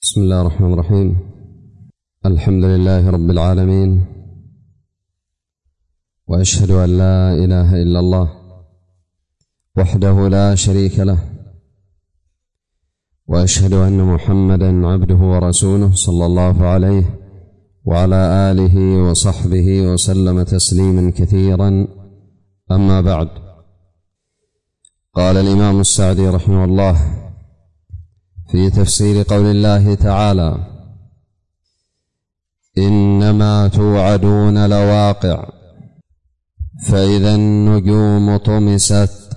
بسم الله الرحمن الرحيم. الحمد لله رب العالمين، وأشهد أن لا إله إلا الله وحده لا شريك له، وأشهد أن محمدا عبده ورسوله صلى الله عليه وعلى آله وصحبه وسلم تسليما كثيرا. أما بعد، قال الإمام السعدي رحمه الله في تفسير قول الله تعالى: إنما توعدون لواقع، فإذا النجوم طمست،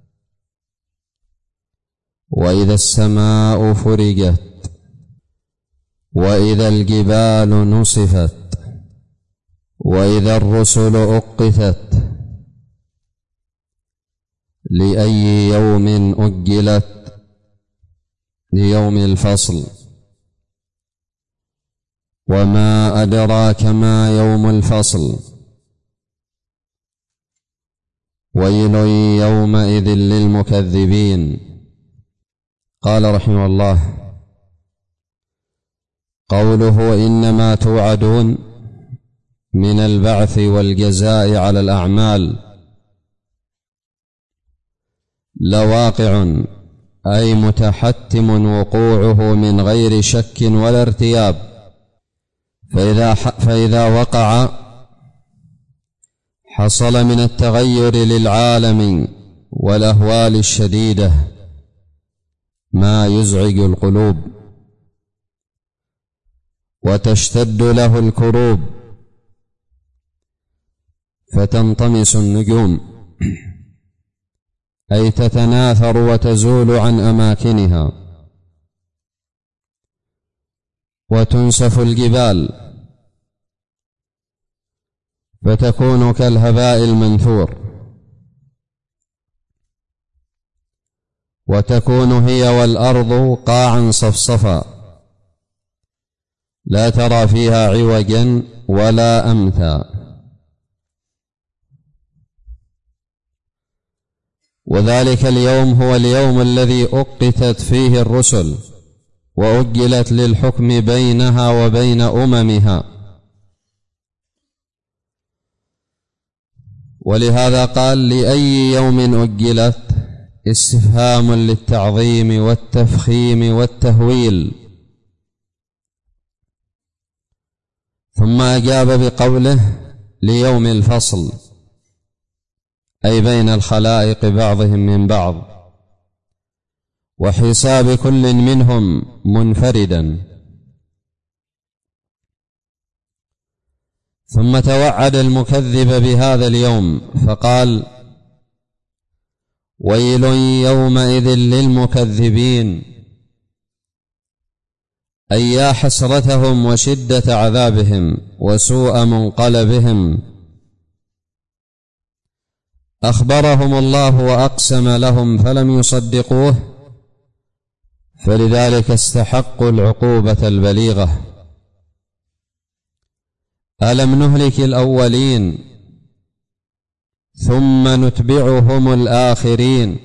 وإذا السماء فرجت، وإذا الجبال نصفت، وإذا الرسل أقتت، لأي يوم أجلت؟ ليوم الفصل. وما أدراك ما يوم الفصل؟ ويل يومئذ للمكذبين. قال رحمه الله: قوله إنما توعدون من البعث والجزاء على الأعمال لواقع، أي متحتم وقوعه من غير شك ولا ارتياب، فإذا وقع حصل من التغير للعالم والأهوال الشديدة ما يزعج القلوب، وتشتد له الكروب، فتنطمس النجوم، أي تتناثر وتزول عن أماكنها، وتنسف الجبال فتكون كالهباء المنثور، وتكون هي والأرض قاعا صفصفا لا ترى فيها عوجا ولا أمتا. وذلك اليوم هو اليوم الذي أقتت فيه الرسل وأجلت للحكم بينها وبين أممها، ولهذا قال: لأي يوم أجلت؟ استفهام للتعظيم والتفخيم والتهويل. ثم أجاب بقوله: ليوم الفصل، أي بين الخلائق بعضهم من بعض، وحساب كل منهم منفردا. ثم توعد المكذب بهذا اليوم فقال: ويل يومئذ للمكذبين، أي يا حسرتهم وشدة عذابهم وسوء منقلبهم. أخبرهم الله وأقسم لهم فلم يصدقوه، فلذلك استحقوا العقوبة البليغة. ألم نهلك الأولين ثم نتبعهم الآخرين،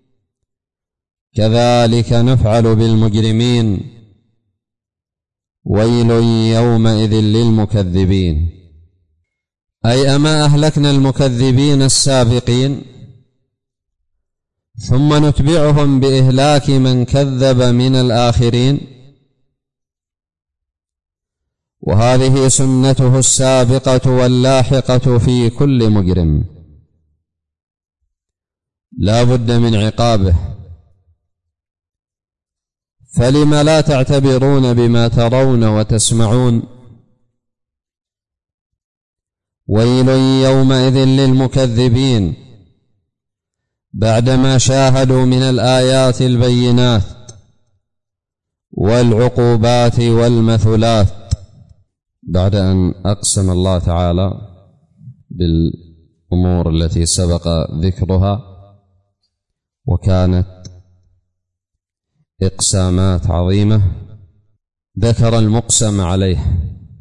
كذلك نفعل بالمجرمين. ويل يومئذ للمكذبين، أي أما أهلكنا المكذبين السابقين ثم نتبعهم بإهلاك من كذب من الآخرين؟ وهذه سنته السابقة واللاحقة في كل مجرم، لا بد من عقابه. فلم لا تعتبرون بما ترون وتسمعون؟ ويل يومئذ للمكذبين، بعدما شاهدوا من الآيات البينات والعقوبات والمثلات، بعد أن أقسم الله تعالى بالأمور التي سبق ذكرها، وكانت إقسامات عظيمة، ذكر المقسم عليه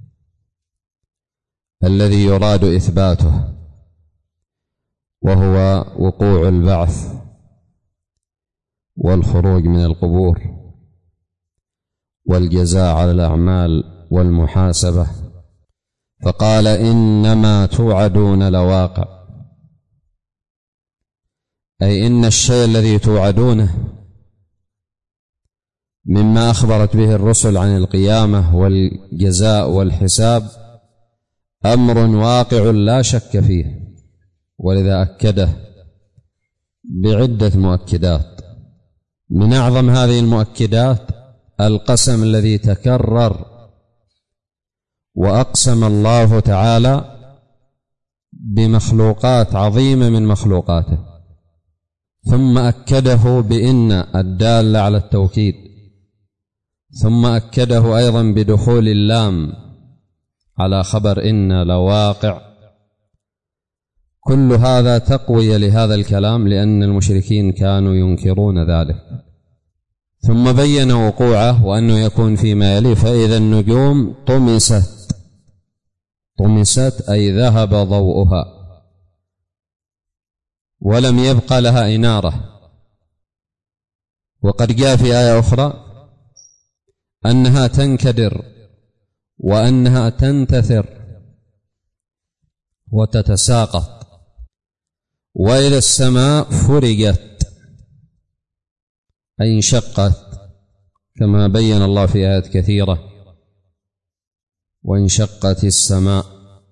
الذي يراد إثباته، وهو وقوع البعث والخروج من القبور والجزاء على الأعمال والمحاسبة، فقال: إنما توعدون لواقع، أي إن الشيء الذي توعدونه مما أخبرت به الرسل عن القيامة والجزاء والحساب أمر واقع لا شك فيه، ولذا أكده بعدة مؤكدات. من أعظم هذه المؤكدات القسم الذي تكرر وأقسم الله تعالى بمخلوقات عظيمة من مخلوقاته، ثم أكده بإن الدالة على التوكيد، ثم أكده أيضا بدخول اللام على خبر إن لواقع. كل هذا تقوية لهذا الكلام، لأن المشركين كانوا ينكرون ذلك. ثم بين وقوعه وأنه يكون فيما يلي: فإذا النجوم طمست أي ذهب ضوءها ولم يبق لها إنارة. وقد جاء في آية أخرى أنها تنكدر وأنها تنتثر وتتساقط. وإذا السماء فرجت أي انشقت، كما بين الله في آيات كثيرة: وانشقت السماء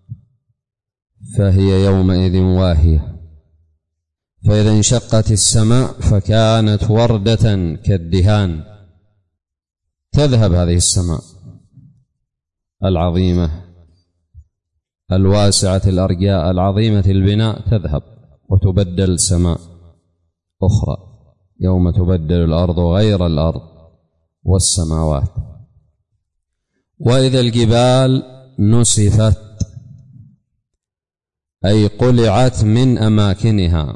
فهي يومئذ واهية. فإذا انشقت السماء فكانت وردة كالدهان. تذهب هذه السماء العظيمة الواسعة الأرجاء العظيمة البناء، تذهب وتبدل سماء أخرى، يوم تبدل الأرض غير الأرض والسماوات. وإذا الجبال نسفت أي قلعت من أماكنها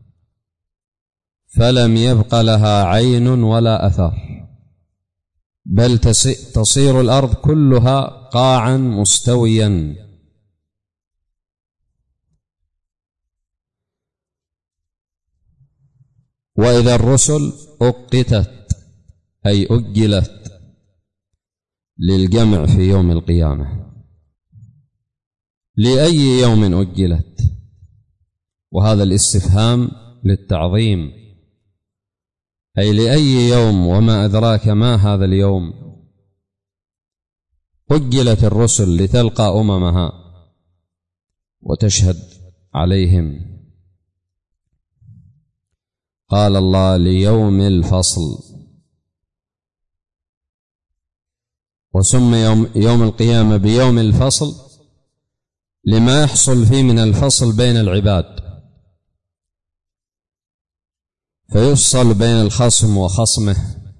فلم يبق لها عين ولا أثر، بل تصير الأرض كلها قاعا مستويا. وإذا الرسل أقتت أي أجلت للجمع في يوم القيامة. لأي يوم أجلت؟ وهذا الاستفهام للتعظيم، أي لأي يوم وما أدراك ما هذا اليوم. أجلت الرسل لتلقى أممها وتشهد عليهم. قال الله: ليوم الفصل. وسمي يوم القيامة بيوم الفصل لما يحصل فيه من الفصل بين العباد، فيفصل بين الخصم وخصمه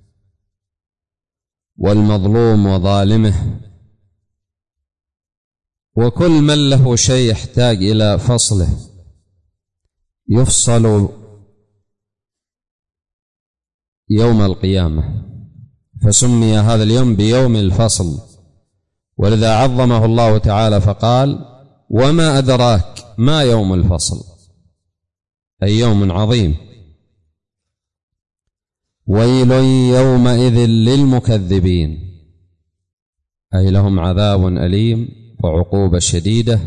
والمظلوم وظالمه، وكل من له شيء يحتاج إلى فصله يفصل يوم القيامة. فسمي هذا اليوم بيوم الفصل، ولذا عظمه الله تعالى فقال: وما أدراك ما يوم الفصل، أي يوم عظيم. ويل يومئذ للمكذبين، أي لهم عذاب أليم وعقوبة شديدة.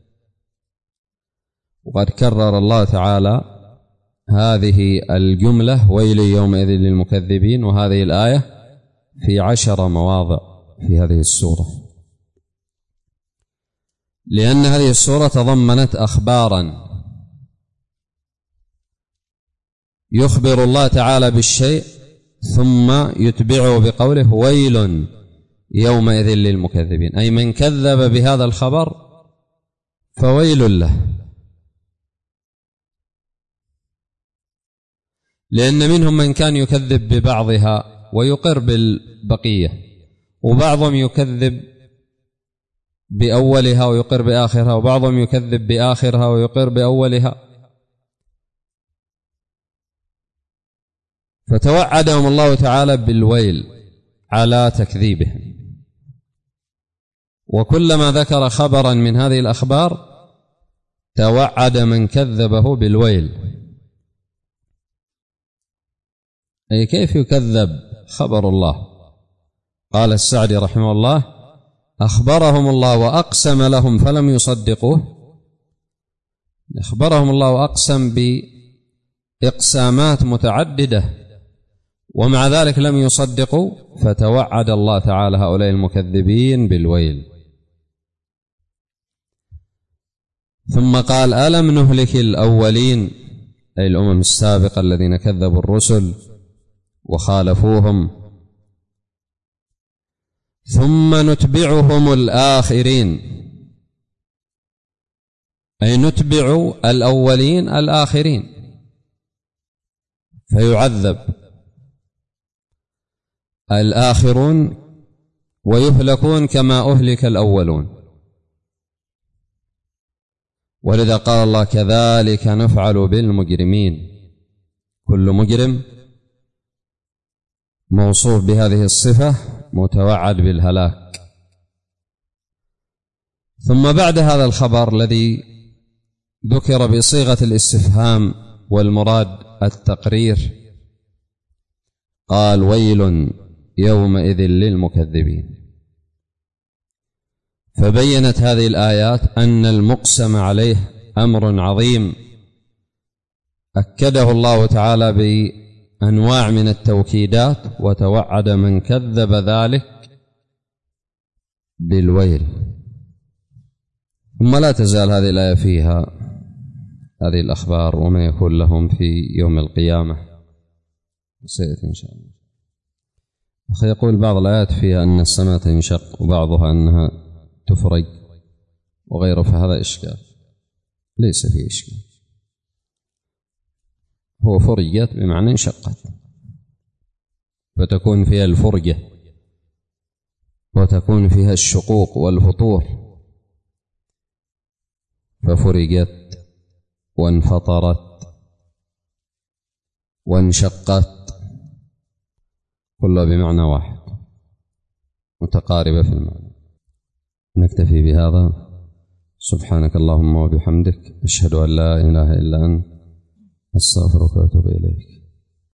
وقد كرر الله تعالى هذه الجملة ويل يومئذ للمكذبين وهذه الآية في 10 مواضع في هذه السورة، لأن هذه السورة تضمنت أخبارا يخبر الله تعالى بالشيء ثم يتبعه بقوله: ويل يومئذ للمكذبين، أي من كذب بهذا الخبر فويل له. لأن منهم من كان يكذب ببعضها ويقر بالبقية، وبعضهم يكذب بأولها ويقر بآخرها، وبعضهم يكذب بآخرها ويقر بأولها. فتوعدهم الله تعالى بالويل على تكذيبهم. وكلما ذكر خبرا من هذه الأخبار توعد من كذبه بالويل. أي كيف يكذب خبر الله؟ قال السعدي رحمه الله: أخبرهم الله وأقسم لهم فلم يصدقوه. أخبرهم الله وأقسم بإقسامات متعددة ومع ذلك لم يصدقوا، فتوعد الله تعالى هؤلاء المكذبين بالويل. ثم قال: ألم نهلك الأولين، أي الأمم السابقة الذين كذبوا الرسل وخالفوهم، ثم نتبعهم الآخرين، أي نتبع الأولين الآخرين، فيعذب الآخرون ويهلكون كما أهلك الأولون. ولذا قال الله: كذلك نفعل بالمجرمين. كل مجرم موصوف بهذه الصفة متوعد بالهلاك. ثم بعد هذا الخبر الذي ذكر بصيغة الاستفهام والمراد التقرير، قال: ويل يومئذ للمكذبين. فبينت هذه الآيات أن المقسم عليه أمر عظيم أكده الله تعالى بأنواع من التوكيدات، وتوعد من كذب ذلك بالويل. ثم لا تزال هذه الآية فيها هذه الأخبار وما يكون لهم في يوم القيامة، سيأتي إن شاء الله. أخي يقول بعض الآيات فيها أن السماء تنشق وبعضها أنها تفرج وغيره، فهذا إشكال. ليس فيه إشكال، هو فرجت بمعنى انشقت، فتكون فيها الفرجة وتكون فيها الشقوق والفطور، ففرجت وانفطرت وانشقت، كلها بمعنى واحد متقاربة في المعنى. نكتفي بهذا. سبحانك اللهم وبحمدك، أشهد أن لا إله إلا أنت، أستغفرك وأتوب إليك.